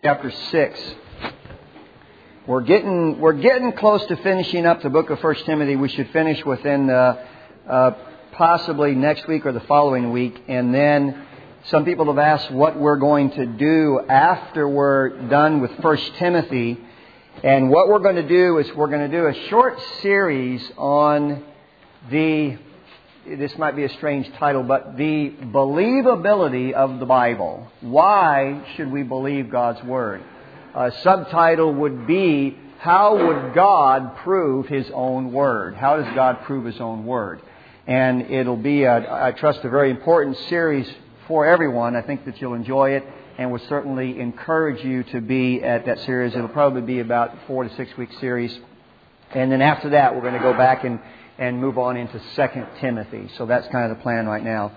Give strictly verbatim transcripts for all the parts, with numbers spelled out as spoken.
Chapter six. We're getting we're getting close to finishing up the book of First Timothy. We should finish within uh, uh, possibly next week or the following week. And then some people have asked what we're going to do after we're done with First Timothy. And what we're going to do is we're going to do a short series on the, this might be a strange title, but the believability of the Bible. Why should we believe God's Word? A subtitle would be, how would God prove His own Word? How does God prove His own Word? And it'll be, a, I trust, a very important series for everyone. I think that you'll enjoy it and would certainly encourage you to be at that series. It'll probably be about a four to six week series. And then after that, we're going to go back and, and move on into Second Timothy. So that's kind of the plan right now.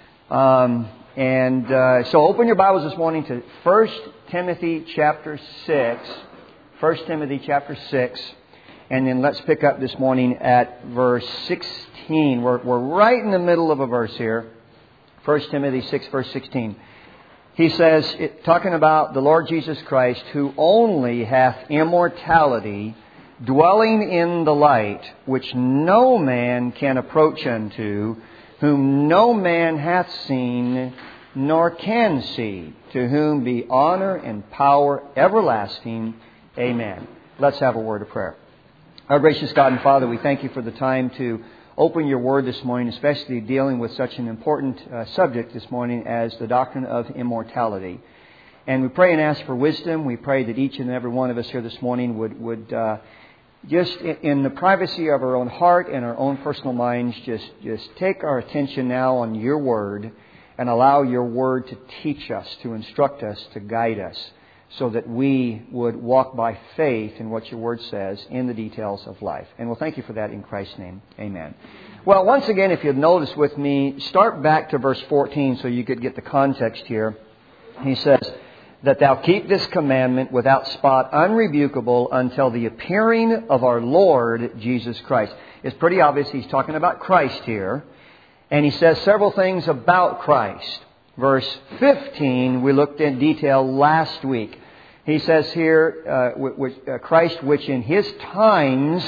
Um, and uh, so open your Bibles this morning to First Timothy chapter six. First Timothy chapter six. And then let's pick up this morning at verse sixteen. We're, we're right in the middle of a verse here. First Timothy six, verse sixteen. He says, it, talking about the Lord Jesus Christ, who only hath immortality, dwelling in the light, which no man can approach unto, whom no man hath seen, nor can see, to whom be honor and power everlasting. Amen. Let's have a word of prayer. Our gracious God and Father, we thank you for the time to open your word this morning, especially dealing with such an important uh, subject this morning as the doctrine of immortality. And we pray and ask for wisdom. We pray that each and every one of us here this morning would, would uh, just in the privacy of our own heart and our own personal minds, just, just take our attention now on your word and allow your word to teach us, to instruct us, to guide us, so that we would walk by faith in what your word says in the details of life. And we'll thank you for that in Christ's name. Amen. Well, once again, if you've noticed with me, start back to verse fourteen so you could get the context here. He says, that thou keep this commandment without spot, unrebukable, until the appearing of our Lord Jesus Christ. It's pretty obvious he's talking about Christ here. And he says several things about Christ. Verse fifteen, we looked in detail last week. He says here, uh, which, uh, Christ, which in His times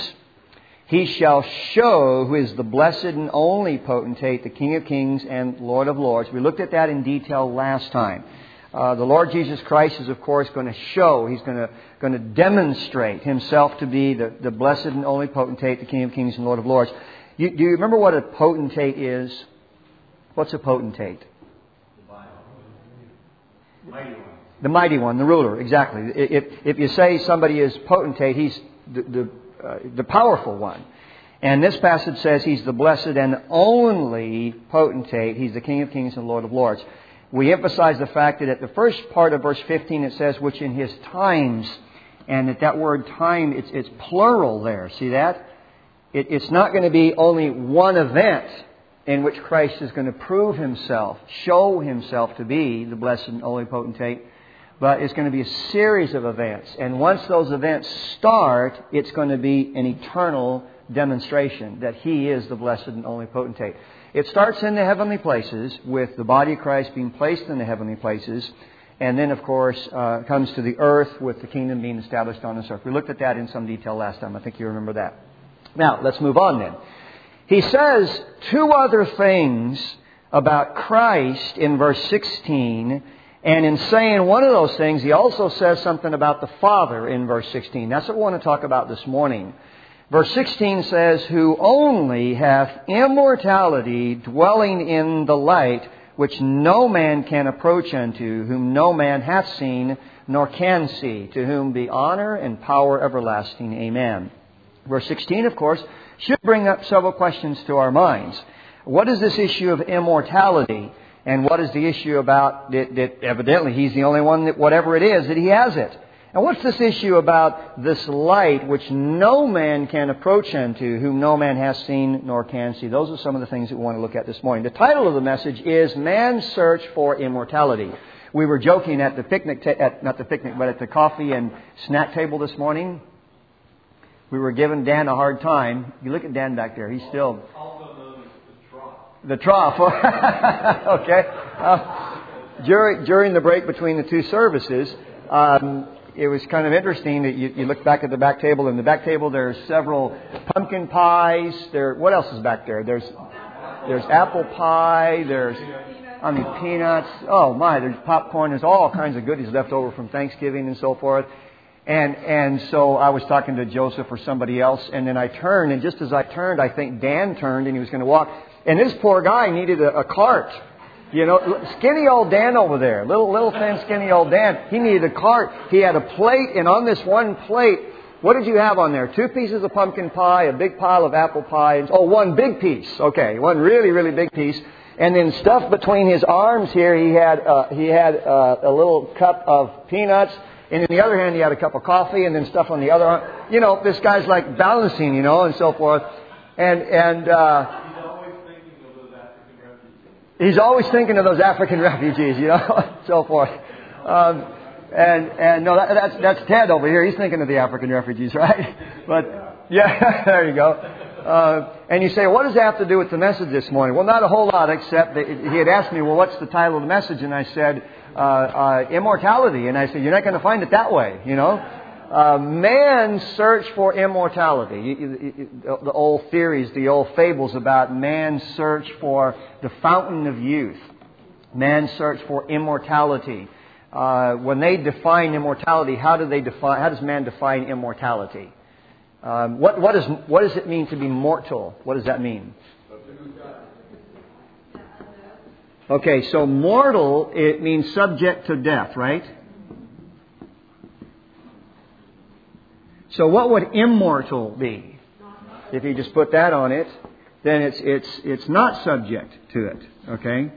He shall show who is the blessed and only potentate, the King of kings and Lord of lords. We looked at that in detail last time. Uh, the Lord Jesus Christ is, of course, going to show, He's going to going to demonstrate Himself to be the, the blessed and only potentate, the King of kings and Lord of lords. You, do you remember what a potentate is? What's a potentate? Mighty one. The mighty one, the ruler, exactly. If, if you say somebody is potentate, he's the, the, uh, the powerful one. And this passage says He's the blessed and only potentate. He's the King of kings and Lord of lords. We emphasize the fact that at the first part of verse fifteen it says, which in His times, and that that word time, it's, it's plural there. See that? It, it's not going to be only one event in which Christ is going to prove Himself, show Himself to be the blessed and only potentate. But it's going to be a series of events. And once those events start, it's going to be an eternal demonstration that He is the blessed and only potentate. It starts in the heavenly places with the body of Christ being placed in the heavenly places. And then, of course, uh, comes to the earth with the kingdom being established on this earth. We looked at that in some detail last time. I think you remember that. Now, let's move on then. He says two other things about Christ in verse sixteen. And in saying one of those things, he also says something about the Father in verse sixteen. That's what we want to talk about this morning. Verse sixteen says, who only hath immortality, dwelling in the light, which no man can approach unto, whom no man hath seen, nor can see, to whom be honor and power everlasting. Amen. Verse sixteen, of course, should bring up several questions to our minds. What is this issue of immortality? And what is the issue about that, that evidently He's the only one that whatever it is, that He has it? And what's this issue about this light which no man can approach unto, whom no man has seen nor can see? Those are some of the things that we want to look at this morning. The title of the message is Man's Search for Immortality. We were joking at the picnic, ta- at, not the picnic, but at the coffee and snack table this morning. We were giving Dan a hard time. You look at Dan back there. He's still... Also known as the trough. The trough. Okay. Uh, during, during the break between the two services, um, it was kind of interesting that you, you look back at the back table. In the back table, there's several pumpkin pies. There, what else is back there? There's there's apple pie. There's I mean peanuts. Oh my! There's popcorn. There's all kinds of goodies left over from Thanksgiving and so forth. And and so I was talking to Joseph or somebody else, and then I turned, and just as I turned, I think Dan turned, and he was going to walk. And this poor guy needed a, a cart. You know, skinny old Dan over there, little little thin skinny old Dan, he needed a cart. He had a plate, and on this one plate, what did you have on there? Two pieces of pumpkin pie, a big pile of apple pie. And, oh, one big piece. Okay, one really, really big piece. And then stuffed between his arms here, he had uh, he had uh, a little cup of peanuts. And in the other hand, he had a cup of coffee, and then stuff on the other arm. You know, this guy's like balancing, you know, and so forth. And and uh, he's always thinking of those African refugees, you know, and so forth. Um, and and no, that, that's that's Ted over here. He's thinking of the African refugees, right? But yeah, there you go. Uh, and you say, what does that have to do with the message this morning? Well, not a whole lot, except that he had asked me, well, what's the title of the message? And I said, uh, uh, immortality. And I said, you're not going to find it that way, you know. Uh, man's search for immortality. You, you, you, the old theories, the old fables about man's search for the fountain of youth. Man's search for immortality. Uh, when they define immortality, how do they define? How does man define immortality? Um, what, what, is, what does it mean to be mortal? What does that mean? Okay, so mortal, it means subject to death, right? So what would immortal be? If you just put that on it, then it's it's it's not subject to it. Okay?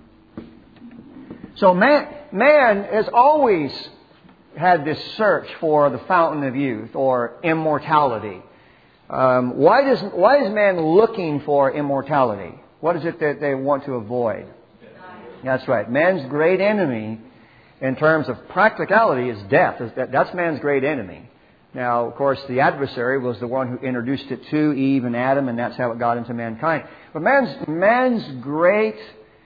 So man man has always had this search for the fountain of youth or immortality. Um, why does why is man looking for immortality? What is it that they want to avoid? That's right. Man's great enemy, in terms of practicality, is death. That's man's great enemy. Now, of course, the adversary was the one who introduced it to Eve and Adam, and that's how it got into mankind. But man's man's great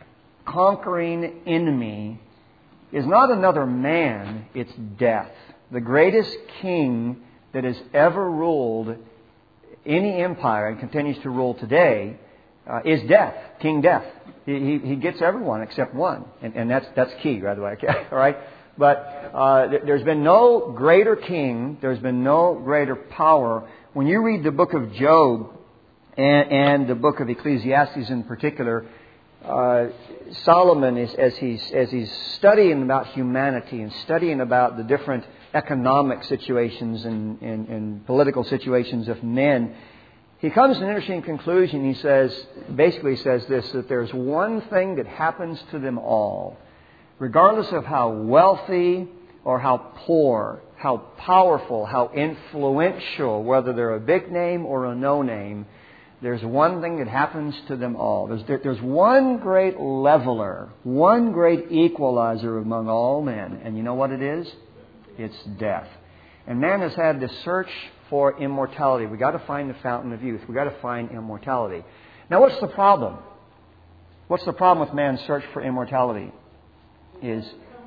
conquering enemy is not another man, it's death. The greatest king that has ever ruled any empire and continues to rule today uh, is death, King Death. He, he, he gets everyone except one, and, and that's that's key, by the way. All right, but uh, there's been no greater king. There's been no greater power. When you read the book of Job and, and the book of Ecclesiastes in particular, uh, Solomon is as he's as he's studying about humanity and studying about the different economic situations and, and, and political situations of men. He comes to an interesting conclusion. He says, basically says this, that there's one thing that happens to them all, regardless of how wealthy or how poor, how powerful, how influential, whether they're a big name or a no name, there's one thing that happens to them all. There's, there, there's one great leveler, one great equalizer among all men. And you know what it is? It's death. And man has had this search for immortality. We've got to find the fountain of youth. We've got to find immortality. Now, what's the problem? What's the problem with man's search for immortality? Is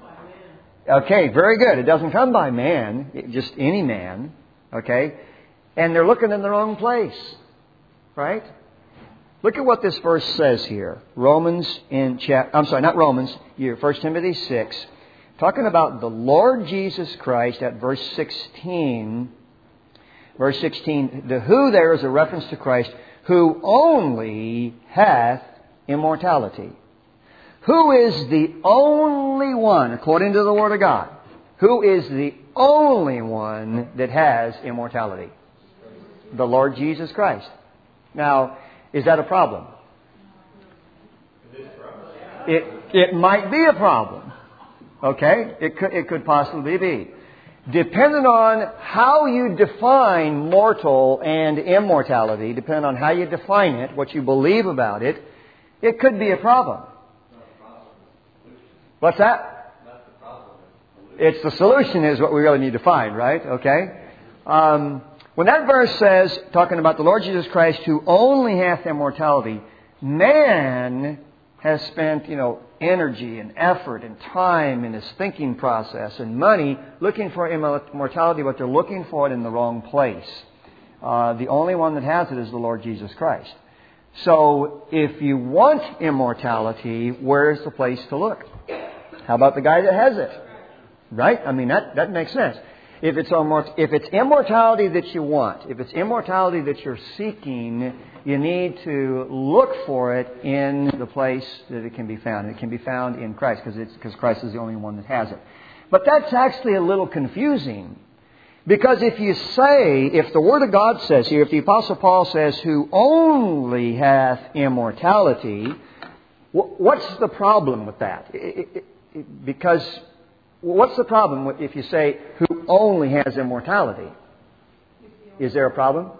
okay, very good. It doesn't come by man, it, just any man. Okay, and they're looking in the wrong place, right? Look at what this verse says here. Romans in chapter. I'm sorry, not Romans. Here, First Timothy six, talking about the Lord Jesus Christ at verse sixteen. Verse sixteen, the who there is a reference to Christ, who only hath immortality. Who is the only one, according to the Word of God, who is the only one that has immortality? The Lord Jesus Christ. Now, is that a problem? It it might be a problem. Okay? It could, it could possibly be. Depending on how you define mortal and immortality, depending on how you define it, what you believe about it, it could be a problem. What's that? It's the solution is what we really need to find, right? Okay? Um, when that verse says, talking about the Lord Jesus Christ, who only hath immortality, man has spent, you know, energy and effort and time in his thinking process and money looking for immortality, but they're looking for it in the wrong place. Uh, the only one that has it is the Lord Jesus Christ. So if you want immortality, where's the place to look? How about the guy that has it? Right? I mean, that, that makes sense. If it's, if it's immortality that you want, if it's immortality that you're seeking, you need to look for it in the place that it can be found. It can be found in Christ because it's because Christ is the only one that has it. But that's actually a little confusing. Because if you say, if the Word of God says here, if the Apostle Paul says, who only hath immortality, what's the problem with that? It, it, it, because what's the problem if you say, who only has immortality? Is there a problem?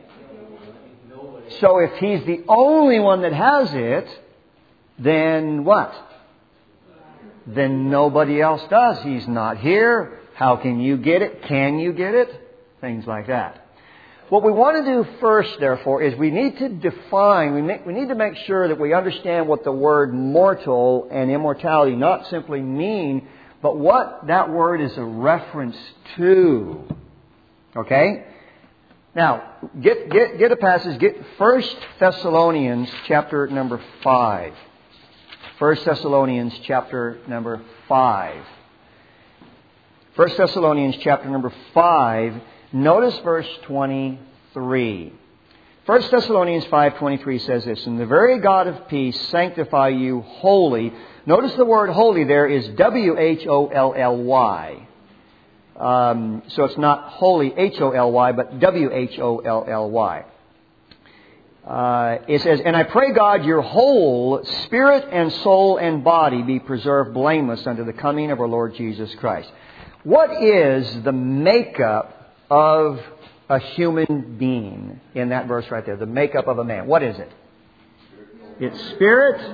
So if He's the only one that has it, then what? Then nobody else does. He's not here. How can you get it? Can you get it? Things like that. What we want to do first, therefore, is we need to define, we, make, we need to make sure that we understand what the word mortal and immortality not simply mean, but what that word is a reference to. Okay? Now, get, get, get a passage, get First Thessalonians chapter number five. First Thessalonians chapter number five. First Thessalonians chapter number five, notice verse twenty-three. First Thessalonians five twenty-three says this, and the very God of peace sanctify you wholly. Notice the word holy there is W H O L L Y. Um, so it's not holy, H O L Y, but W H O L L Y. Uh, it says, and I pray God your whole spirit and soul and body be preserved blameless unto the coming of our Lord Jesus Christ. What is the makeup of a human being in that verse right there? The makeup of a man. What is it? It's spirit,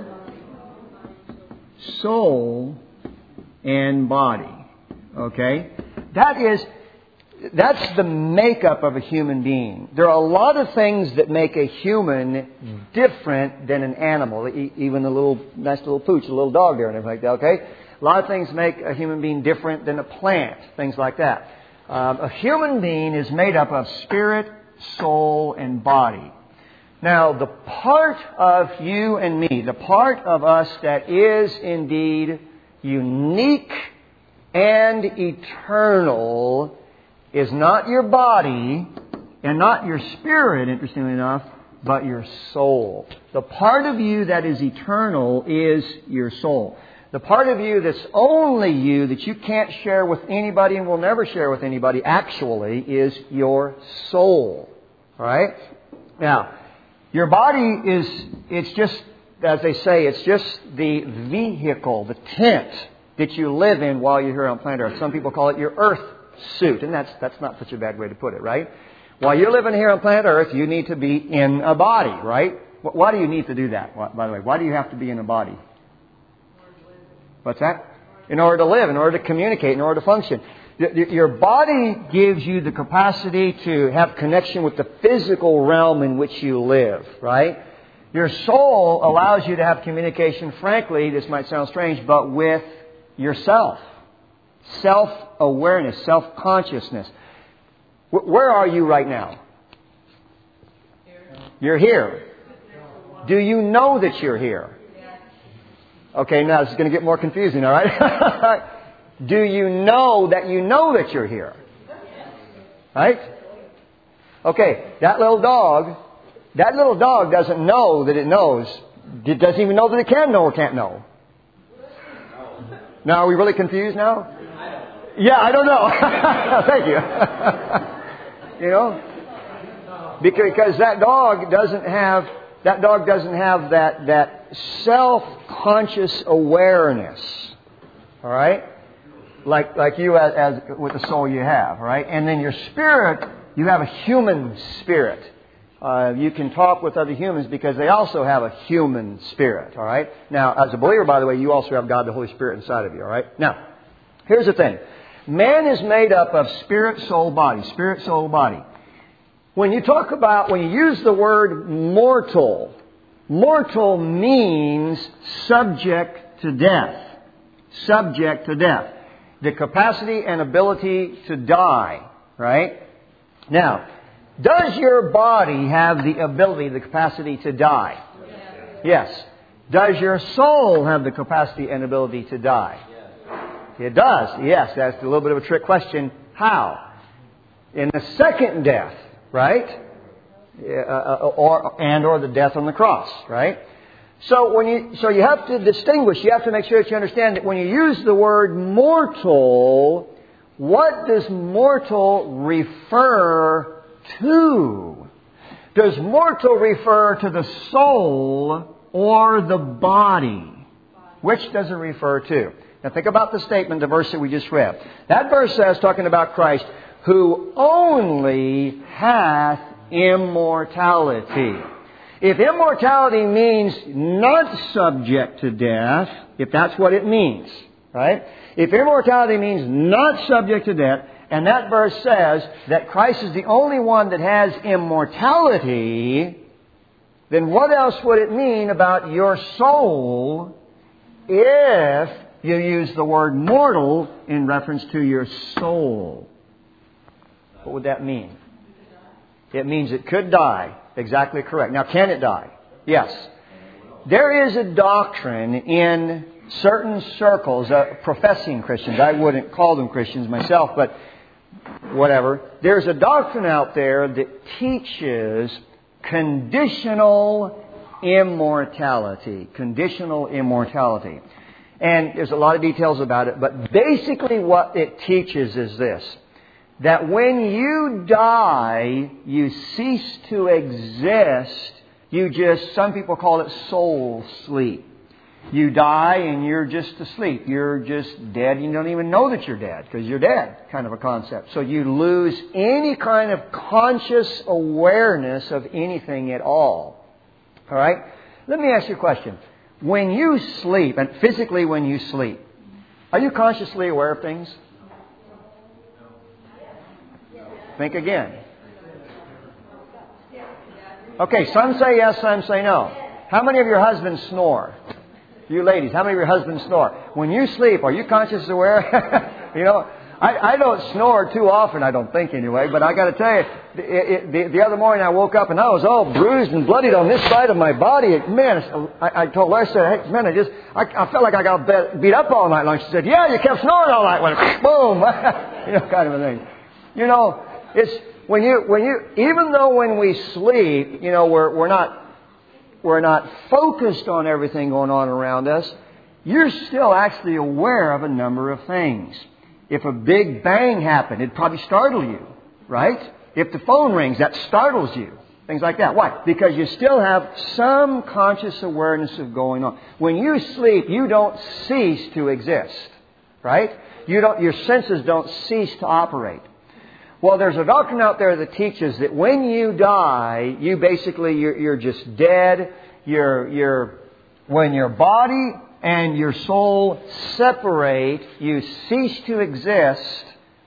soul, and body. Okay? That is, that's the makeup of a human being. There are a lot of things that make a human different than an animal. Even a little, nice little pooch, a little dog there and everything like that, okay? A lot of things make a human being different than a plant, things like that. Um, a human being is made up of spirit, soul, and body. Now, the part of you and me, the part of us that is indeed unique and eternal is not your body and not your spirit, interestingly enough, but your soul. The part of you that is eternal is your soul. The part of you that's only you, that you can't share with anybody and will never share with anybody, actually, is your soul. All right? Now, your body is, it's just, as they say, it's just the vehicle, the tent that you live in while you're here on planet Earth. Some people call it your earth suit, and that's that's not such a bad way to put it, right? While you're living here on planet Earth, you need to be in a body, right? Why do you need to do that, by the way? Why do you have to be in a body? What's that? In order to live, in order to communicate, in order to function. Your body gives you the capacity to have connection with the physical realm in which you live, right? Your soul allows you to have communication, frankly, this might sound strange, but with yourself. Self-awareness, self-consciousness. Where are you right now? You're here. Do you know that you're here? Okay, now this is going to get more confusing, all right? Do you know that you know that you're here? Right? Okay, that little dog, that little dog doesn't know that it knows. It doesn't even know that it can know or can't know. Now, are we really confused now? Yeah, I don't know. Thank you. You know? Because that dog doesn't have, that dog doesn't have that, that self-conscious awareness. All right? Like, like you as, as with the soul you have, all right? And then your spirit, you have a human spirit. Uh, you can talk with other humans because they also have a human spirit, all right? Now, as a believer, by the way, you also have God the Holy Spirit inside of you, all right? Now, here's the thing. Man is made up of spirit, soul, body. Spirit, soul, body. When you talk about, when you use the word mortal, mortal means subject to death. Subject to death. The capacity and ability to die, right? Now, does your body have the ability, the capacity to die? Yes. Yes. Does your soul have the capacity and ability to die? Yes. It does. Yes, that's a little bit of a trick question. How? In the second death, right? Uh, or and or the death on the cross, right? So when you so you have to distinguish. You have to make sure that you understand that when you use the word mortal, what does mortal refer to? Does mortal refer to the soul or the body? Which does it refer to? Now think about the statement, the verse that we just read. That verse says, talking about Christ, who only hath immortality. If immortality means not subject to death, if that's what it means, right? If immortality means not subject to death, and that verse says that Christ is the only one that has immortality, then what else would it mean about your soul if you use the word mortal in reference to your soul? What would that mean? It means it could die. Exactly correct. Now, can it die? Yes. There is a doctrine in certain circles, uh, professing Christians. I wouldn't call them Christians myself, but whatever. There's a doctrine out there that teaches conditional immortality. Conditional immortality. And there's a lot of details about it, but basically what it teaches is this. That when you die, you cease to exist. You just, some people call it soul sleep. You die and you're just asleep. You're just dead. You don't even know that you're dead because you're dead, kind of a concept. So you lose any kind of conscious awareness of anything at all. All right? Let me ask you a question. When you sleep, and physically when you sleep, are you consciously aware of things? Think again. Okay, some say yes, some say no. How many of your husbands snore? You ladies, how many of your husbands snore? When you sleep, are you consciously aware? You know, I, I don't snore too often, I don't think anyway, but I got to tell you, it, it, the, the other morning I woke up and I was all bruised and bloodied on this side of my body. It, man, I, I told Larry, I said, hey, man, I just, I, I felt like I got bet, beat up all night long. She said, yeah, you kept snoring all night. Went, boom, you know, kind of a thing. You know, it's when you, when you, even though when we sleep, you know, we're, we're not, we're not focused on everything going on around us, you're still actually aware of a number of things. If a big bang happened, it'd probably startle you, right? If the phone rings, that startles you. Things like that. Why? Because you still have some conscious awareness of going on. When you sleep, you don't cease to exist, right? You don't, your senses don't cease to operate. Well, there's a doctrine out there that teaches that when you die, you basically, you're, you're just dead. You're, you're, when your body and your soul separate, you cease to exist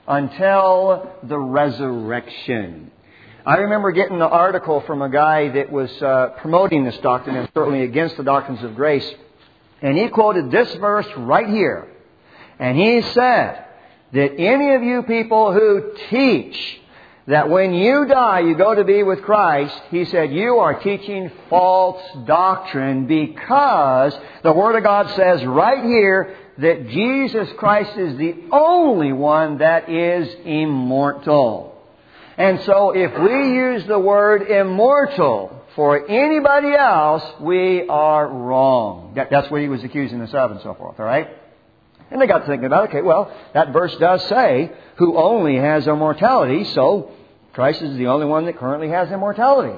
until the resurrection. I remember getting an article from a guy that was uh, promoting this doctrine and certainly against the doctrines of grace. And he quoted this verse right here. And he said that any of you people who teach that when you die you go to be with Christ, he said, you are teaching false doctrine because the Word of God says right here that Jesus Christ is the only one that is immortal. And so if we use the word immortal for anybody else, we are wrong. That, that's what he was accusing us of and so forth, all right? And they got thinking about, okay, well, that verse does say, who only has immortality, so Christ is the only one that currently has immortality.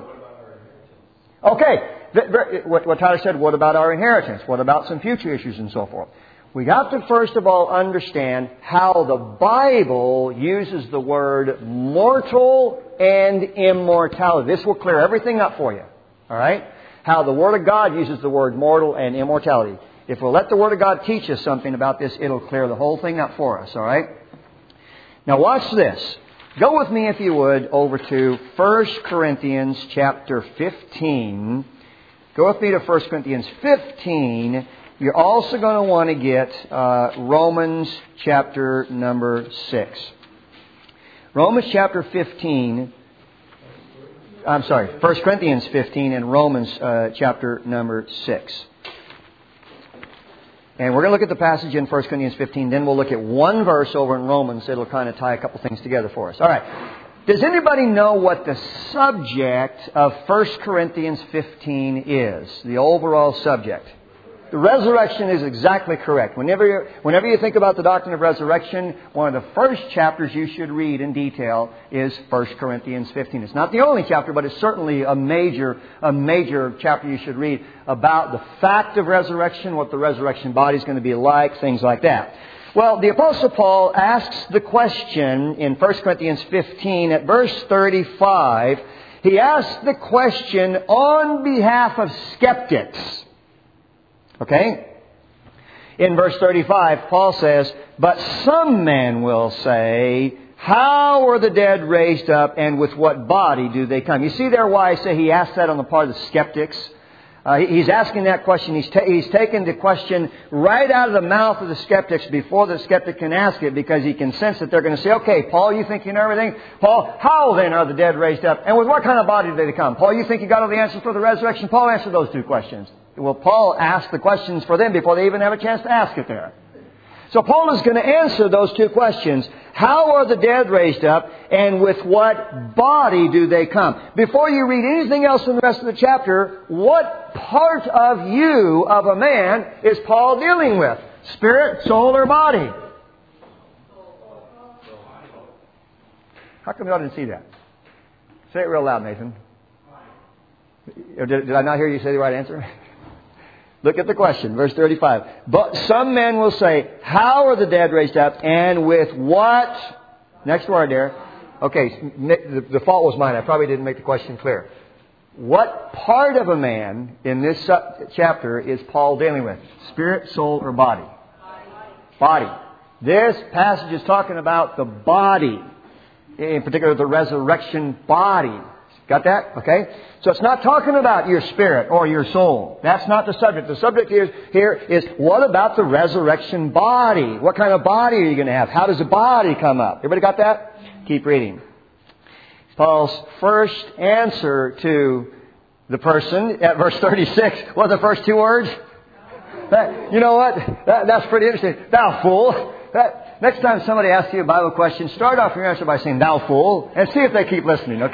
Okay, what, what Tyler said, what about our inheritance? What about some future issues and so forth? We got to first of all understand how the Bible uses the word mortal and immortality. This will clear everything up for you, all right? How the Word of God uses the word mortal and immortality. If we'll let the Word of God teach us something about this, it'll clear the whole thing up for us, all right? Now watch this. Go with me, if you would, over to First Corinthians chapter fifteen. Go with me to First Corinthians fifteen, You're also going to want to get uh, Romans chapter number six. Romans chapter fifteen, I'm sorry, First Corinthians fifteen and Romans uh, chapter number six. And we're going to look at the passage in First Corinthians fifteen, then we'll look at one verse over in Romans. It'll kind of tie a couple things together for us. All right. Does anybody know what the subject of First Corinthians fifteen is? The overall subject. The resurrection is exactly correct. Whenever you, whenever you think about the doctrine of resurrection, one of the first chapters you should read in detail is First Corinthians fifteen. It's not the only chapter, but it's certainly a major, a major chapter you should read about the fact of resurrection, what the resurrection body is going to be like, things like that. Well, the Apostle Paul asks the question in First Corinthians fifteen at verse thirty-five. He asks the question on behalf of skeptics. Okay? In verse thirty-five, Paul says, "But some men will say, how are the dead raised up, and with what body do they come?" You see there why I say he asked that on the part of the skeptics? Uh, he's asking that question. He's, ta- he's taken the question right out of the mouth of the skeptics before the skeptic can ask it, because he can sense that they're going to say, "Okay, Paul, you think you know everything? Paul, how then are the dead raised up? And with what kind of body do they come? Paul, you think you got all the answers for the resurrection?" Paul answered those two questions. Well, Paul asked the questions for them before they even have a chance to ask it there. So Paul is going to answer those two questions. How are the dead raised up, and with what body do they come? Before you read anything else in the rest of the chapter, what part of you, of a man, is Paul dealing with? Spirit, soul, or body? How come y'all didn't see that? Say it real loud, Nathan. Did, did I not hear you say the right answer? Look at the question, verse thirty-five. "But some men will say, how are the dead raised up, and with what?" Next word there. Okay, the, the fault was mine. I probably didn't make the question clear. What part of a man in this chapter is Paul dealing with? Spirit, soul, or body? Body. This passage is talking about the body. In particular, the resurrection body. Got that? Okay? So it's not talking about your spirit or your soul. That's not the subject. The subject here, here is, what about the resurrection body? What kind of body are you going to have? How does the body come up? Everybody got that? Keep reading. Paul's first answer to the person at verse thirty-six, what are the first two words? That, you know what? That, that's pretty interesting. "Thou fool." That, next time somebody asks you a Bible question, start off your answer by saying, "Thou fool," and see if they keep listening,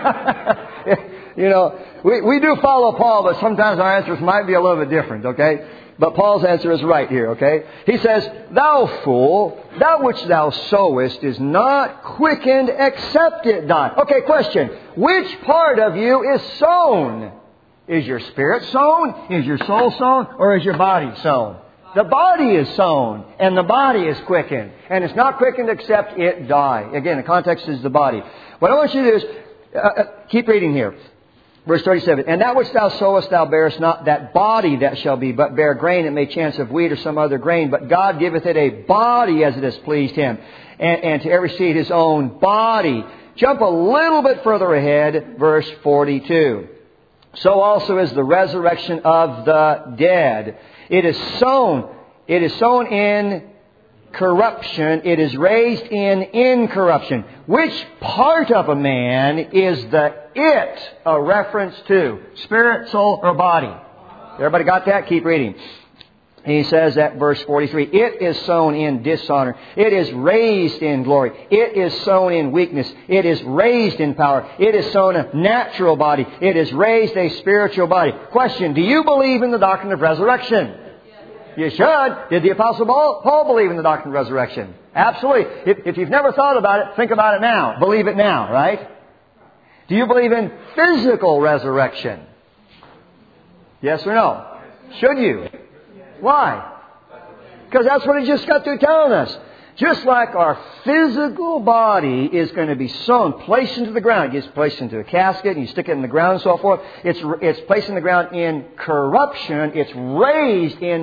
okay? You know, we, we do follow Paul, but sometimes our answers might be a little bit different, okay? But Paul's answer is right here, okay? He says, "Thou fool, that which thou sowest is not quickened except it die." Okay, question. Which part of you is sown? Is your spirit sown? Is your soul sown? Or is your body sown? The body is sown, and the body is quickened. And it's not quickened except it die. Again, the context is the body. What I want you to do is, uh, uh, keep reading here. Verse thirty-seven, "And that which thou sowest thou bearest not that body that shall be, but bear grain, it may chance of wheat or some other grain. But God giveth it a body as it has pleased Him, and, and to every seed his own body." Jump a little bit further ahead, verse forty-two. "So also is the resurrection of the dead. It is sown. It is sown in corruption. It is raised in incorruption." Which part of a man is the it a reference to? Spirit, soul, or body? Everybody got that? Keep reading. He says at verse forty-three, "It is sown in dishonor. It is raised in glory. It is sown in weakness. It is raised in power. It is sown a natural body. It is raised a spiritual body." Question, do you believe in the doctrine of resurrection? You should. Did the Apostle Paul, Paul believe in the doctrine of resurrection? Absolutely. If, if you've never thought about it, think about it now. Believe it now, right? Do you believe in physical resurrection? Yes or no? Should you? Why? Because that's what he just got through telling us. Just like our physical body is going to be sown, placed into the ground. It gets placed into a casket and you stick it in the ground and so forth. It's, it's placed in the ground in corruption. It's raised in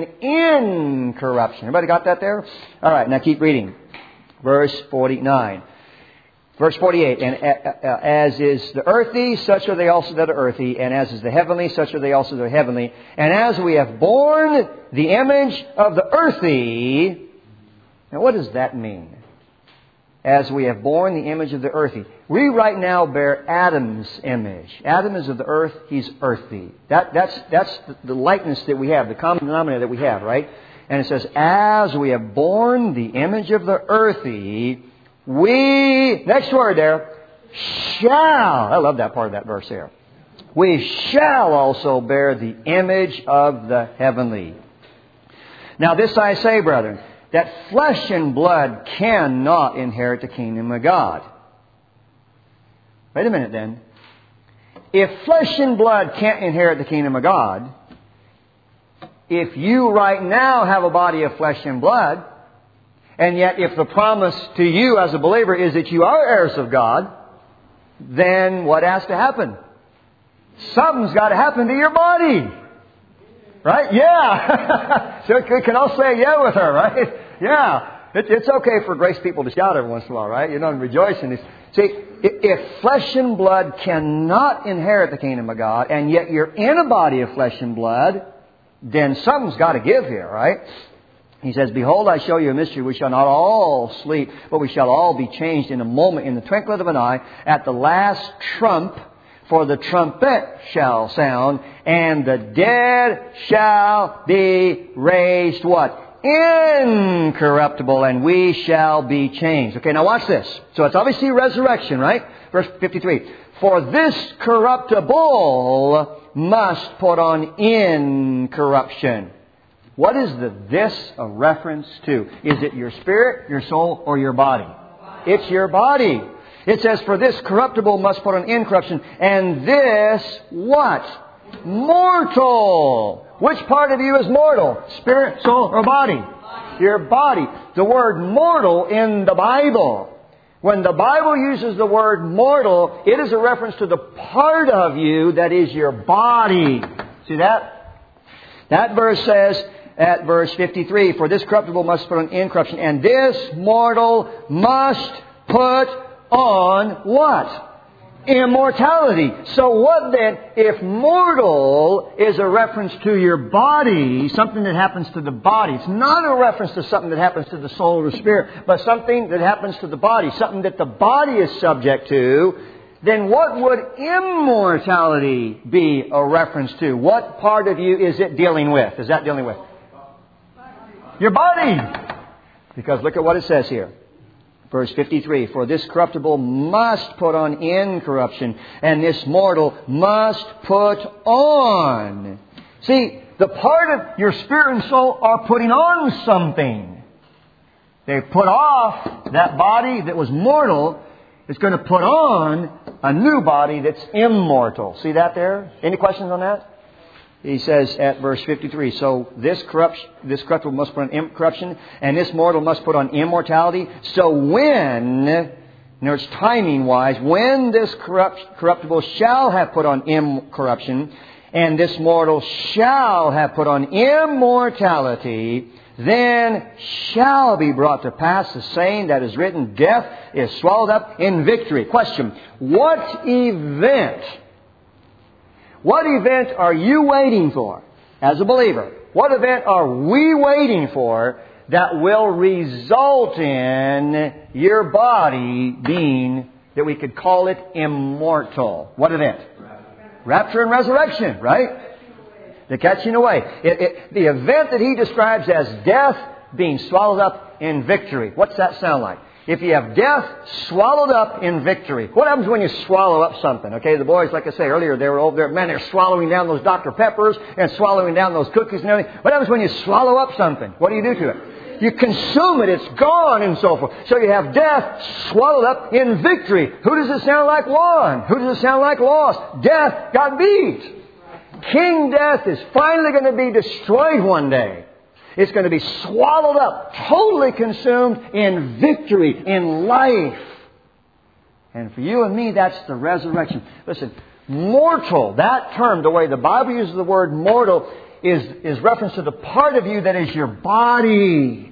incorruption. Everybody got that there? All right, now keep reading. Verse forty-nine. Verse forty-eight, and as is the earthy, such are they also that are earthy, and as is the heavenly, such are they also that are heavenly. And as we have borne the image of the earthy, now what does that mean? As we have borne the image of the earthy. We right now bear Adam's image. Adam is of the earth, he's earthy. That, that's, that's the likeness that we have, the common denominator that we have, right? And it says, as we have borne the image of the earthy, we, next word there, shall, I love that part of that verse there. We shall also bear the image of the heavenly. Now this I say, brethren, that flesh and blood cannot inherit the kingdom of God. Wait a minute then. If flesh and blood can't inherit the kingdom of God, if you right now have a body of flesh and blood, and yet if the promise to you as a believer is that you are heirs of God, then what has to happen? Something's got to happen to your body. Right? Yeah. So we can all say yeah with her, right? Yeah. It, it's okay for grace people to shout every once in a while, right? You know, and rejoice in this. See, if flesh and blood cannot inherit the kingdom of God, and yet you're in a body of flesh and blood, then something's got to give here, right? He says, behold, I show you a mystery. We shall not all sleep, but we shall all be changed in a moment, in the twinkling of an eye, at the last trump. For the trumpet shall sound, and the dead shall be raised what? Incorruptible, and we shall be changed. Okay, now watch this. So it's obviously resurrection, right? Verse fifty-three. For this corruptible must put on incorruption. What is the this a reference to? Is it your spirit, your soul, or your body? It's your body. It says, for this corruptible must put on incorruption, and this what? Mortal. Which part of you is mortal? Spirit, soul, or body? Your body. The word mortal in the Bible. When the Bible uses the word mortal, it is a reference to the part of you that is your body. See that? That verse says, at verse fifty-three, for this corruptible must put on incorruption, and this mortal must put on what? Immortality. So what then, if mortal is a reference to your body, something that happens to the body, it's not a reference to something that happens to the soul or the spirit, but something that happens to the body, something that the body is subject to, then what would immortality be a reference to? What part of you is it dealing with? Is that dealing with? Your body. Because look at what it says here. Verse fifty-three, for this corruptible must put on incorruption, and this mortal must put on. See, the part of your spirit and soul are putting on something. They put off that body that was mortal. It's going to put on a new body that's immortal. See that there? Any questions on that? He says at verse fifty-three, so this corrupt, this corruptible must put on incorruption, and this mortal must put on immortality. So when, notice timing-wise, when this corrupt, corruptible shall have put on incorruption, and this mortal shall have put on immortality, then shall be brought to pass the saying that is written, death is swallowed up in victory. Question, what event... What event are you waiting for as a believer? What event are we waiting for that will result in your body being, that we could call it immortal? What event? Rapture and resurrection, right? The catching away. It, it, the event that he describes as death being swallowed up in victory. What's that sound like? If you have death swallowed up in victory. What happens when you swallow up something? Okay, the boys, like I say earlier, they were over there, man, they're swallowing down those Doctor Peppers and swallowing down those cookies and everything. What happens when you swallow up something? What do you do to it? You consume it, it's gone and so forth. So you have death swallowed up in victory. Who does it sound like won? Who does it sound like lost? Death got beat. King Death is finally going to be destroyed one day. It's going to be swallowed up, totally consumed in victory, in life. And for you and me, that's the resurrection. Listen, mortal, that term, the way the Bible uses the word mortal, is, is reference to the part of you that is your body.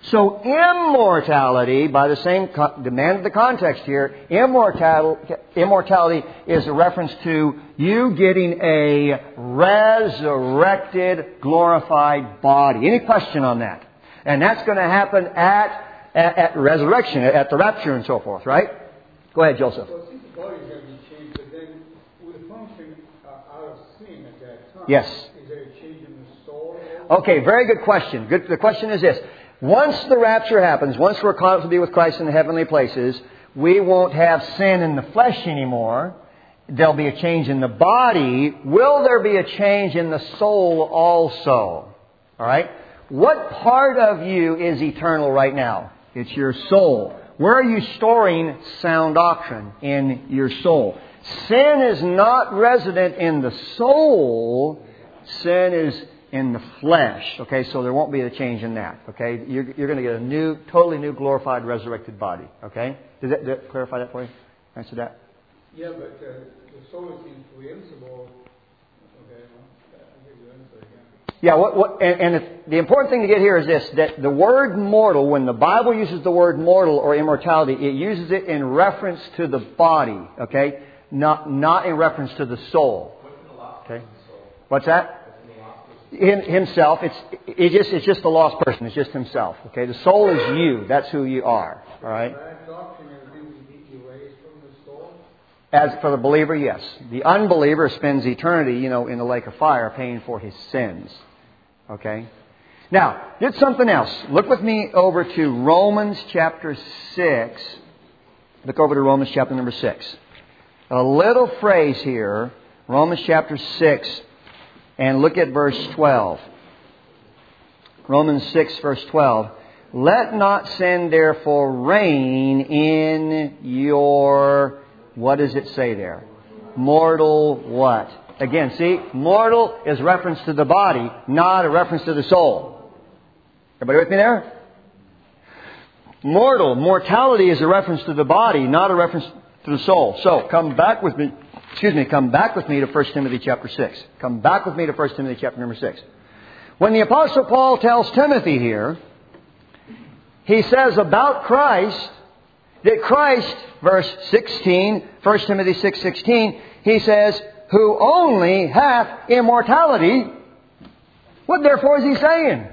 So immortality, by the same co- demand of the context here, immortality, immortality is a reference to you getting a resurrected, glorified body. Any question on that? And that's going to happen at, at, at resurrection, at the rapture and so forth, right? Go ahead, Joseph. So since the body is going to be changed, but then with the function uh, out of sin at that time, Yes. Is there a change in the soul? Okay, very good question. Good. The question is this. Once the rapture happens, once we're caught up to be with Christ in the heavenly places, we won't have sin in the flesh anymore. There'll be a change in the body. Will there be a change in the soul also? All right? What part of you is eternal right now? It's your soul. Where are you storing sound doctrine? In your soul. Sin is not resident in the soul. Sin is in the flesh. Okay, so there won't be a change in that. Okay, you're, you're going to get a new, totally new, glorified, resurrected body. Okay, did that, did that clarify that for you? Answer that. Yeah, but uh, the soul seems reversible. Okay, well, I'll give you an answer again. Yeah, what, what, and, and it, the important thing to get here is this, that the word mortal, when the Bible uses the word mortal or immortality, it uses it in reference to the body. Okay, not not in reference to the soul. Okay, what's that? In himself, it's it just it's just the lost person. It's just himself. Okay, the soul is you. That's who you are. All right. That doctrine is going to be erased from the soul. As for the believer, yes. The unbeliever spends eternity, you know, in the lake of fire, paying for his sins. Okay. Now, did something else. Look with me over to Romans chapter six. Look over to Romans chapter number six. A little phrase here, Romans chapter six. And look at verse twelve. Romans six, verse twelve. Let not sin therefore reign in your, what does it say there? Mortal what? Again, see, mortal is reference to the body, not a reference to the soul. Everybody with me there? Mortal, mortality is a reference to the body, not a reference to the soul. So, come back with me. Excuse me, come back with me to First Timothy chapter six. Come back with me to First Timothy chapter number six. When the Apostle Paul tells Timothy here, he says about Christ, that Christ, verse sixteen, First Timothy six sixteen, he says, who only hath immortality. What therefore is he saying?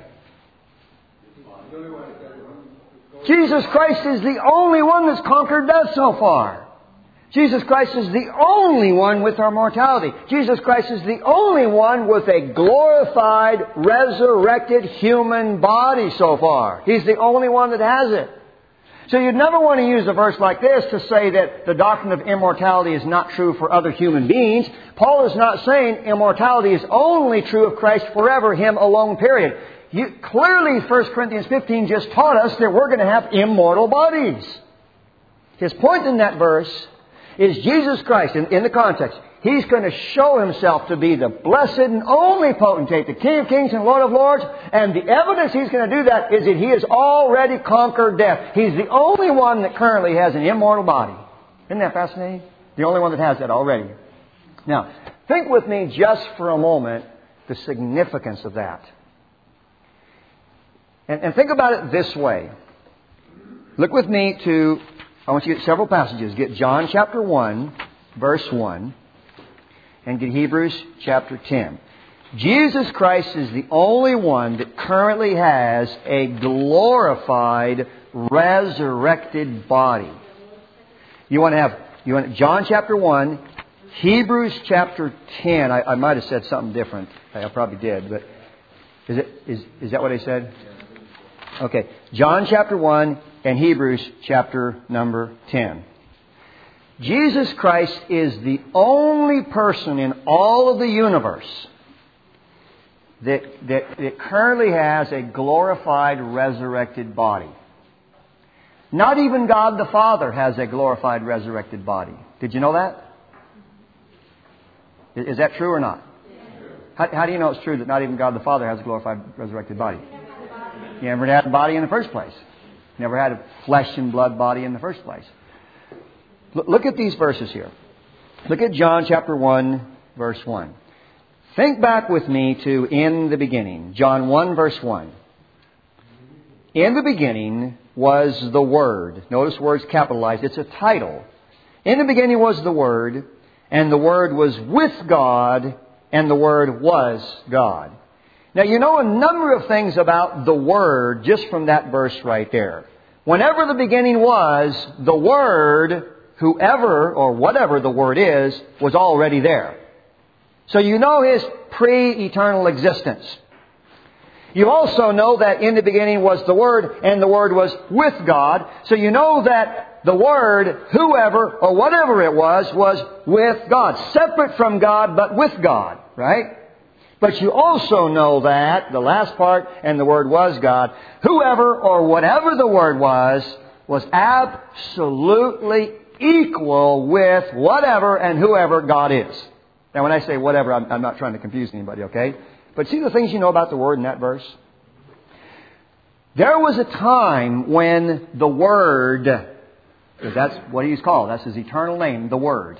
Jesus Christ is the only one that's conquered death so far. Jesus Christ is the only one with our mortality. Jesus Christ is the only one with a glorified, resurrected human body so far. He's the only one that has it. So you'd never want to use a verse like this to say that the doctrine of immortality is not true for other human beings. Paul is not saying immortality is only true of Christ forever, Him alone, period. You, clearly, First Corinthians fifteen just taught us that we're going to have immortal bodies. His point in that verse is Jesus Christ, in, in the context, He's going to show Himself to be the blessed and only potentate, the King of Kings and Lord of Lords. And the evidence He's going to do that is that He has already conquered death. He's the only one that currently has an immortal body. Isn't that fascinating? The only one that has that already. Now, think with me just for a moment the significance of that. And, and think about it this way. Look with me to... I want you to get several passages. Get John chapter one, verse one, and get Hebrews chapter ten. Jesus Christ is the only one that currently has a glorified, resurrected body. You want to have you want John chapter one, Hebrews chapter ten. I, I might have said something different. I probably did, but is it is is that what I said? Okay, John chapter one. And Hebrews chapter number ten. Jesus Christ is the only person in all of the universe that, that, that currently has a glorified, resurrected body. Not even God the Father has a glorified, resurrected body. Did you know that? Is that true or not? How, how do you know it's true that not even God the Father has a glorified, resurrected body? You never had a body in the first place. Never had a flesh and blood body in the first place. Look at these verses here. Look at John chapter one, verse one. Think back with me to in the beginning. John one, verse one. In the beginning was the Word. Notice the word's capitalized. It's a title. In the beginning was the Word, and the Word was with God, and the Word was God. Now, you know a number of things about the Word just from that verse right there. Whenever the beginning was, the Word, whoever or whatever the Word is, was already there. So you know His pre-eternal existence. You also know that in the beginning was the Word, and the Word was with God. So you know that the Word, whoever or whatever it was, was with God. Separate from God, but with God. Right? But you also know that, the last part, and the Word was God, whoever or whatever the Word was, was absolutely equal with whatever and whoever God is. Now when I say whatever, I'm, I'm not trying to confuse anybody, okay? But see the things you know about the Word in that verse? There was a time when the Word, because that's what He's called, that's His eternal name, the Word,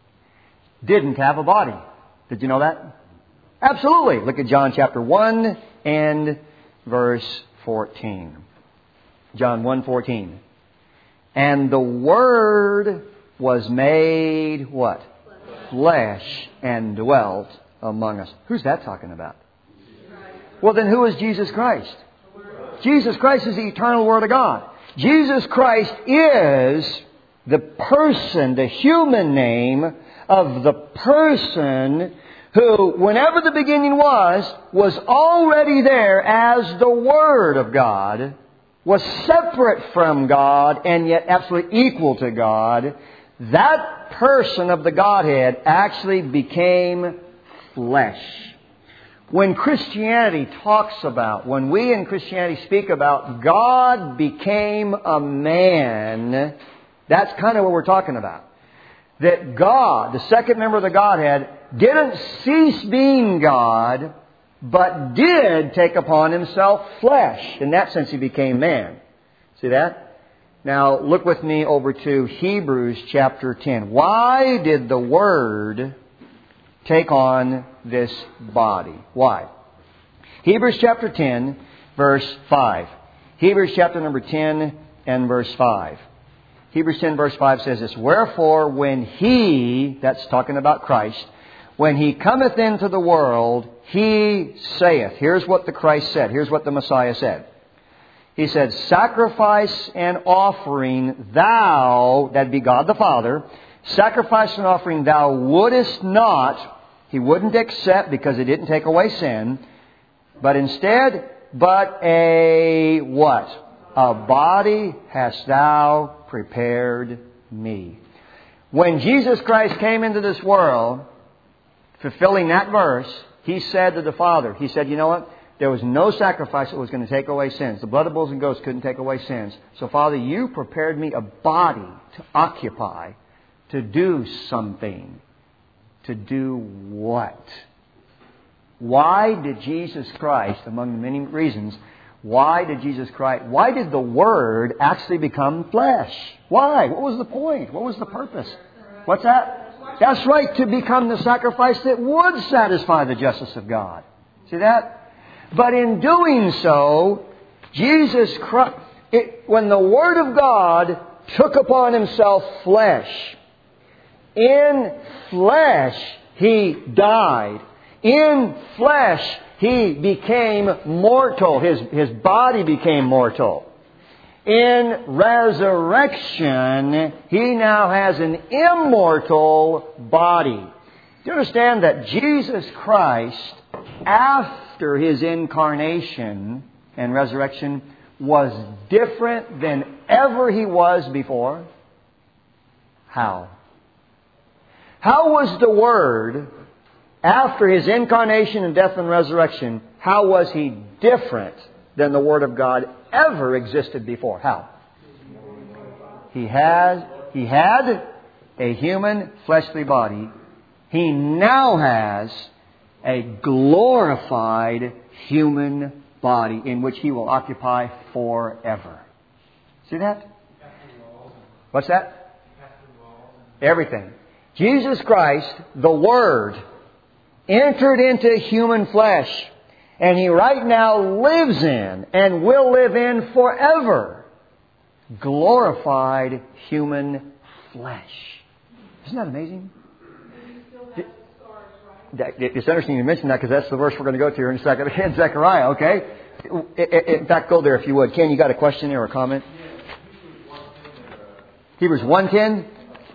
didn't have a body. Did you know that? Absolutely. Look at John chapter one and verse fourteen. John one fourteen. And the Word was made what? Flesh and dwelt among us. Who's that talking about? Well, then who is Jesus Christ? Jesus Christ is the eternal Word of God. Jesus Christ is the person, the human name of the person who, whenever the beginning was, was already there as the Word of God, was separate from God and yet absolutely equal to God. That person of the Godhead actually became flesh. When Christianity talks about, when we in Christianity speak about God became a man, that's kind of what we're talking about. That God, the second member of the Godhead, didn't cease being God, but did take upon Himself flesh. In that sense, He became man. See that? Now, look with me over to Hebrews chapter ten. Why did the Word take on this body? Why? Hebrews chapter ten, verse five. Hebrews chapter number ten and verse five. Hebrews ten verse five says this, Wherefore when He, that's talking about Christ, when He cometh into the world, He saith, here's what the Christ said, here's what the Messiah said. He said, Sacrifice and offering thou, that'd be God the Father, sacrifice and offering thou wouldest not, He wouldn't accept because He didn't take away sin, but instead, but a what? A body hast thou prepared me. When Jesus Christ came into this world, fulfilling that verse, He said to the Father, He said, you know what? There was no sacrifice that was going to take away sins. The blood of bulls and goats couldn't take away sins. So Father, You prepared me a body to occupy, to do something. To do what? Why did Jesus Christ, among the many reasons, why did Jesus Christ, why did the Word actually become flesh? Why? What was the point? What was the purpose? What's that? That's right, to become the sacrifice that would satisfy the justice of God. See that? But in doing so, Jesus Christ, it, when the Word of God took upon Himself flesh, in flesh He died. In flesh He became mortal. His, his body became mortal. In resurrection, He now has an immortal body. Do you understand that Jesus Christ, after His incarnation and resurrection, was different than ever He was before? How? How was the Word, after His incarnation and death and resurrection, how was He different than the Word of God ever existed before? How? He has, He had a human fleshly body. He now has a glorified human body in which He will occupy forever. See that? What's that? Everything. Jesus Christ, the Word, entered into human flesh And He right now lives in and will live in forever glorified human flesh. Isn't that amazing? It's interesting you mention that because that's the verse we're going to go to here in a second. In Zechariah, okay? In fact, go there if you would. Ken, you got a question or a comment? Hebrews one ten?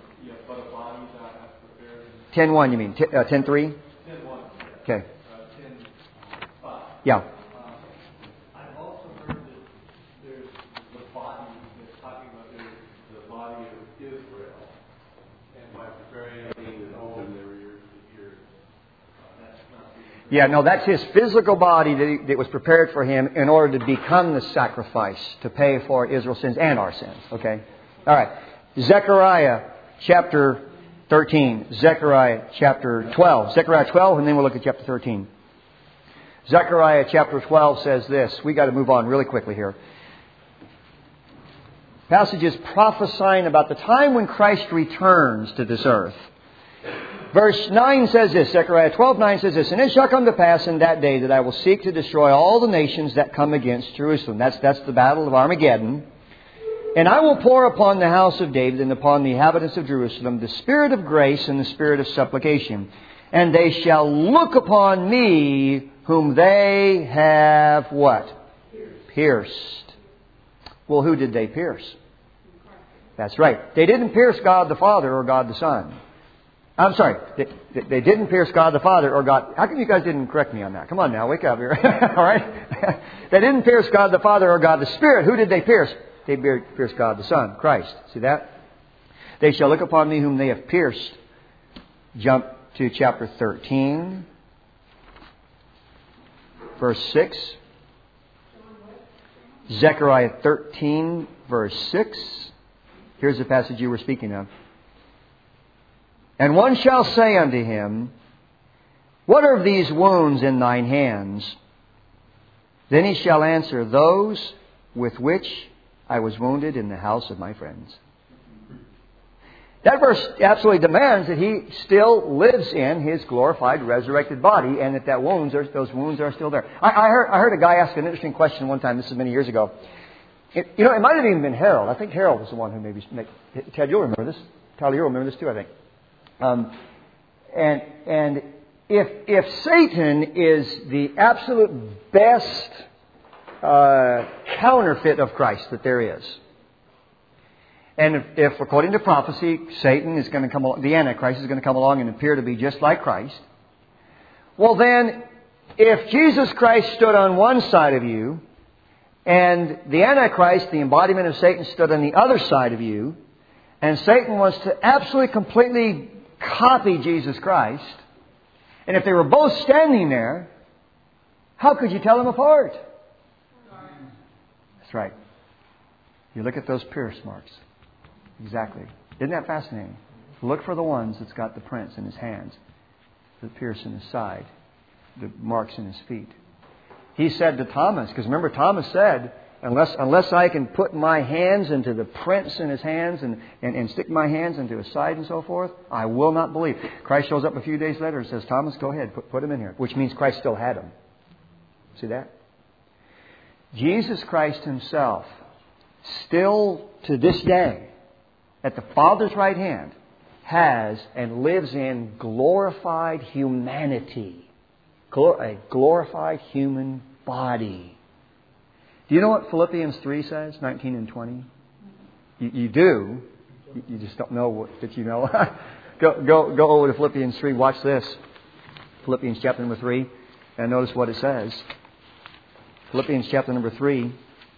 ten one, you mean? ten three? Okay. Yeah. I've also heard that there's the body that's talking about there's the body of Israel, and by preparing and open their ears to hear. That's not. Yeah, no, that's His physical body that, he, that was prepared for Him in order to become the sacrifice to pay for Israel's sins and our sins. Okay? All right. Zechariah chapter thirteen. Zechariah chapter twelve. Zechariah twelve, and then we'll look at chapter thirteen. Zechariah chapter twelve says this. We got to move on really quickly here. Passage is prophesying about the time when Christ returns to this earth. Verse nine says this. Zechariah twelve nine says this. And it shall come to pass in that day that I will seek to destroy all the nations that come against Jerusalem. That's, that's the battle of Armageddon. And I will pour upon the house of David and upon the inhabitants of Jerusalem the spirit of grace and the spirit of supplication. And they shall look upon me whom they have what? Pierced. Pierced. Well, who did they pierce? That's right. They didn't pierce God the Father or God the Son. I'm sorry. They, they didn't pierce God the Father or God... How come you guys didn't correct me on that? Come on now, wake up here. All right? They didn't pierce God the Father or God the Spirit. Who did they pierce? They pierced God the Son, Christ. See that? They shall look upon me whom they have pierced. Jump to chapter thirteen. Verse six. Zechariah thirteen, verse six. Here's the passage you were speaking of. And one shall say unto him, What are these wounds in thine hands? Then he shall answer, Those with which I was wounded in the house of my friends. That verse absolutely demands that He still lives in His glorified, resurrected body, and that, that wounds are, those wounds are still there. I, I, heard, I heard a guy ask an interesting question one time. This is many years ago. It, you know, it might have even been Harold. I think Harold was the one who maybe... Ted, you'll remember this. Tyler, you'll remember this too, I think. Um, and and if if Satan is the absolute best uh, counterfeit of Christ that there is, and if, if according to prophecy, Satan is going to come along, the Antichrist is going to come along and appear to be just like Christ, well then, if Jesus Christ stood on one side of you, and the Antichrist, the embodiment of Satan, stood on the other side of you, and Satan wants to absolutely, completely copy Jesus Christ, and if they were both standing there, how could you tell them apart? That's right. You look at those pierce marks. Exactly. Isn't that fascinating? Look for the ones that's got the prints in his hands, the pierce in his side, the marks in his feet. He said to Thomas, because remember Thomas said, Unless unless I can put my hands into the prints in his hands and, and, and stick my hands into his side and so forth, I will not believe. Christ shows up a few days later and says, Thomas, go ahead, put, put him in here. Which means Christ still had him. See that? Jesus Christ Himself, still to this day, at the Father's right hand, has and lives in glorified humanity. A glorified human body. Do you know what Philippians three says, nineteen and twenty? You, you do. You, you just don't know what that you know. go, go, go over to Philippians three. Watch this. Philippians chapter number three. And notice what it says. Philippians chapter number three.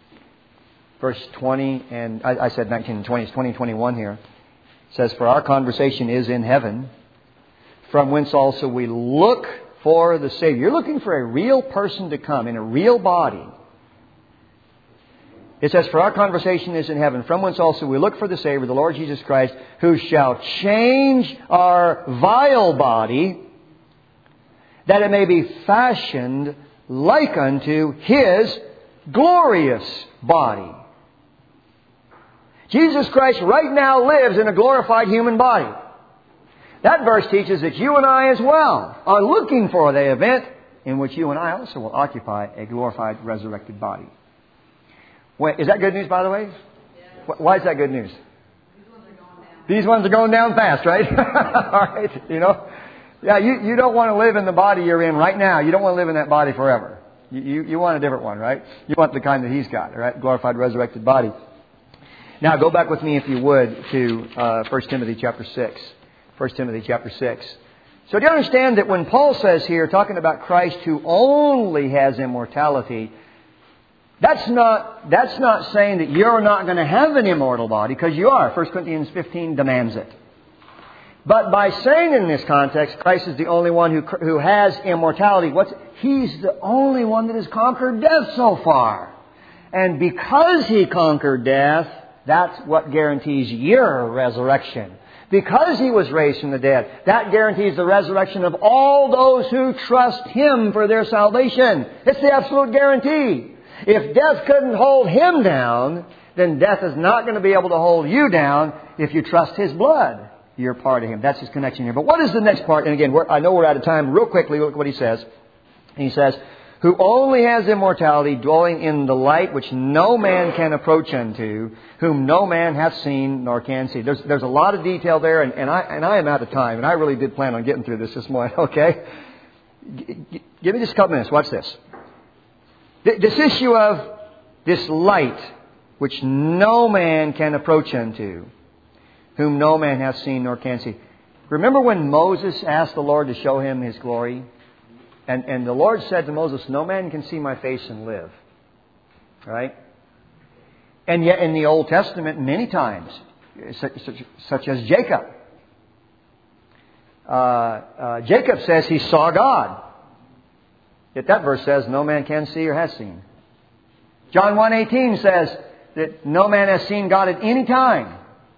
Verse twenty and... I, I said nineteen and twenty. It's twenty and twenty-one here. It says, For our conversation is in heaven, from whence also we look for the Savior. You're looking for a real person to come in a real body. It says, For our conversation is in heaven, from whence also we look for the Savior, the Lord Jesus Christ, who shall change our vile body, that it may be fashioned like unto His glorious body. Jesus Christ right now lives in a glorified human body. That verse teaches that you and I as well are looking for the event in which you and I also will occupy a glorified, resurrected body. Wait, is that good news, by the way? Yeah. Why is that good news? These ones are going down. These ones are going down fast, right? All right, you know. Yeah, you, you don't want to live in the body you're in right now. You don't want to live in that body forever. You, you, you want a different one, right? You want the kind that He's got, right? Glorified, resurrected body. Now, go back with me, if you would, to uh, First Timothy chapter six. First Timothy chapter six. So do you understand that when Paul says here, talking about Christ who only has immortality, that's not, that's not saying that you're not going to have an immortal body, because you are. First Corinthians fifteen demands it. But by saying in this context, Christ is the only one who, who has immortality, what's, He's the only one that has conquered death so far. And because He conquered death, that's what guarantees your resurrection. Because He was raised from the dead, that guarantees the resurrection of all those who trust Him for their salvation. It's the absolute guarantee. If death couldn't hold Him down, then death is not going to be able to hold you down if you trust His blood. You're part of Him. That's His connection here. But what is the next part? And again, we're, I know we're out of time. Real quickly, look what He says. He says, who only has immortality, dwelling in the light which no man can approach unto, whom no man hath seen nor can see. There's, there's a lot of detail there, and, and, I, and I am out of time, and I really did plan on getting through this this morning, okay? G- g- give me just a couple minutes. Watch this. Th- this issue of this light which no man can approach unto, whom no man hath seen nor can see. Remember when Moses asked the Lord to show him His glory? And, and the Lord said to Moses, no man can see my face and live. Right? And yet in the Old Testament, many times, such, such, such as Jacob. Uh, uh, Jacob says he saw God. Yet that verse says no man can see or has seen. John one eighteen says that no man has seen God at any time.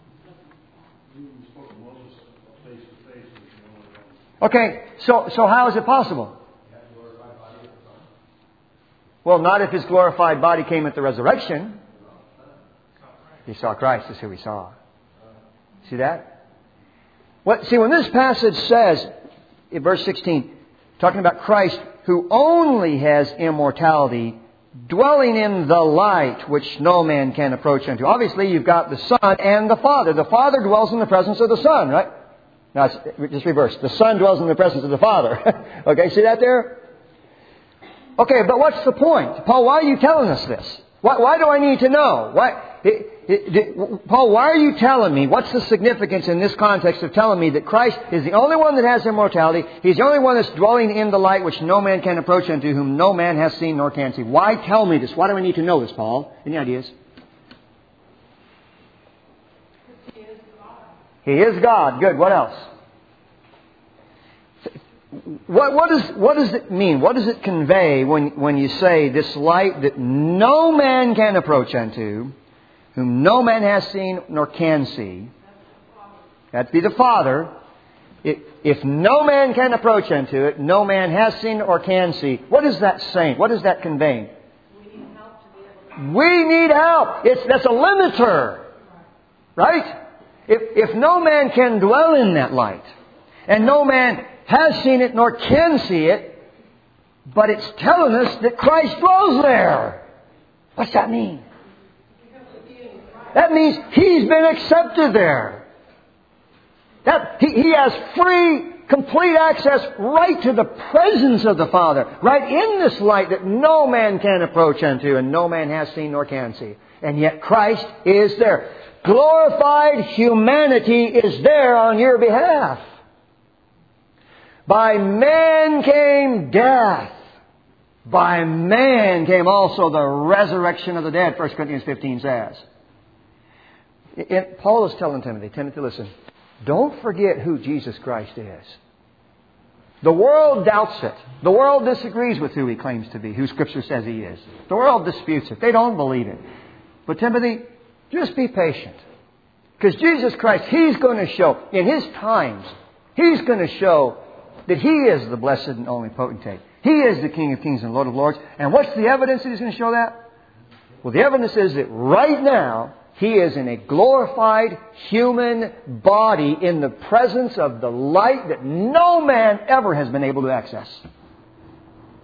Okay, so so how is it possible? Well, not if His glorified body came at the resurrection. He saw Christ. That's who He saw. See that? What? See, when this passage says, in verse sixteen, talking about Christ who only has immortality, dwelling in the light which no man can approach unto. Obviously, you've got the Son and the Father. The Father dwells in the presence of the Son, right? Now, it's just reverse. The Son dwells in the presence of the Father. Okay, see that there? Okay, but what's the point? Paul, why are you telling us this? Why, why do I need to know? Why, it, it, it, Paul, why are you telling me? What's the significance in this context of telling me that Christ is the only one that has immortality? He's the only one that's dwelling in the light which no man can approach unto, whom no man has seen nor can see. Why tell me this? Why do I need to know this, Paul? Any ideas? He is God. Good. What else? What, what, is, what does it mean? What does it convey when, when you say this light that no man can approach unto, whom no man has seen nor can see? That'd be the Father. If, if no man can approach unto it, no man has seen or can see. What is that saying? What is that conveying? We need help to be able to... We need help. It's, that's a limiter. Right? If, if no man can dwell in that light, and no man has seen it nor can see it, but it's telling us that Christ dwells there. What's that mean? That means He's been accepted there. That he, he has free, complete access right to the presence of the Father, right in this light that no man can approach unto, and no man has seen nor can see. And yet Christ is there. Glorified humanity is there on your behalf. By man came death. By man came also the resurrection of the dead, First Corinthians fifteen says. It, Paul is telling Timothy, Timothy, listen, don't forget who Jesus Christ is. The world doubts it. The world disagrees with who He claims to be, who Scripture says He is. The world disputes it. They don't believe it. But Timothy, just be patient. Because Jesus Christ, He's going to show, in His times, He's going to show that He is the blessed and only potentate. He is the King of kings and Lord of lords. And what's the evidence that He's going to show that? Well, the evidence is that right now, He is in a glorified human body in the presence of the light that no man ever has been able to access.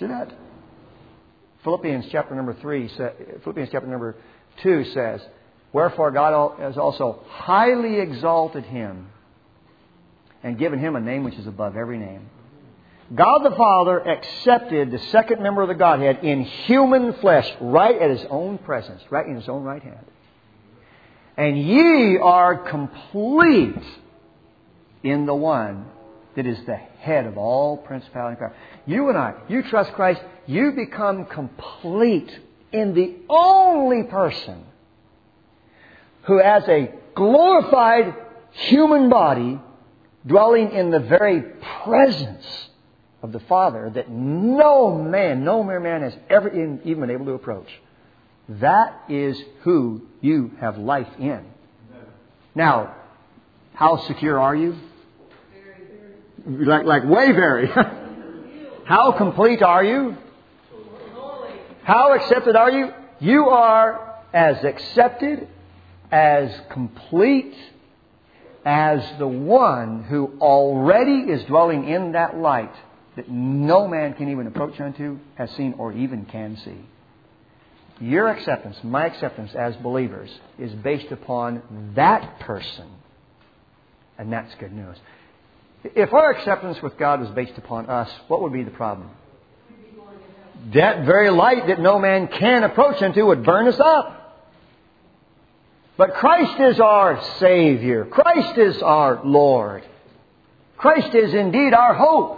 See that? Philippians chapter number three, Philippians chapter number two says, wherefore God has also highly exalted Him and given Him a name which is above every name. God the Father accepted the second member of the Godhead in human flesh, right at His own presence, right in His own right hand. And ye are complete in the one that is the head of all principality and power. You and I, you trust Christ, you become complete in the only person who has a glorified human body dwelling in the very presence of the Father that no man, no mere man has ever even been able to approach. That is who you have life in. Now, how secure are you? Like, like way very. How complete are you? How accepted are you? You are as accepted, as complete as the one who already is dwelling in that light that no man can even approach unto, has seen, or even can see. Your acceptance, my acceptance as believers, is based upon that person. And that's good news. If our acceptance with God was based upon us, what would be the problem? That very light that no man can approach unto would burn us up. But Christ is our Savior. Christ is our Lord. Christ is indeed our hope.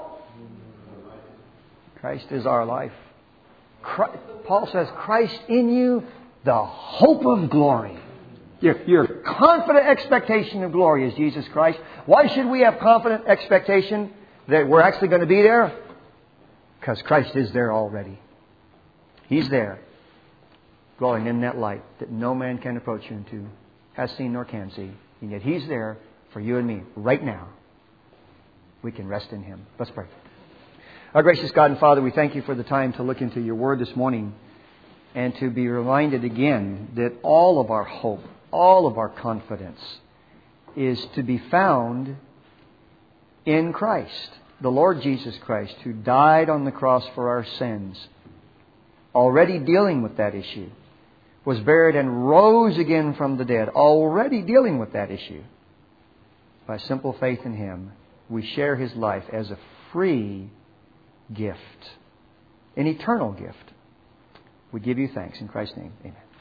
Christ is our life. Christ, Paul says, Christ in you, the hope of glory. Your, your confident expectation of glory is Jesus Christ. Why should we have confident expectation that we're actually going to be there? Because Christ is there already. He's there, glowing in that light that no man can approach you into, has seen nor can see. And yet He's there for you and me right now. We can rest in Him. Let's pray. Our gracious God and Father, we thank You for the time to look into Your Word this morning and to be reminded again that all of our hope, all of our confidence is to be found in Christ, the Lord Jesus Christ, who died on the cross for our sins, already dealing with that issue, was buried and rose again from the dead, already dealing with that issue. By simple faith in Him, we share His life as a free gift, an eternal gift. We give You thanks in Christ's name. Amen.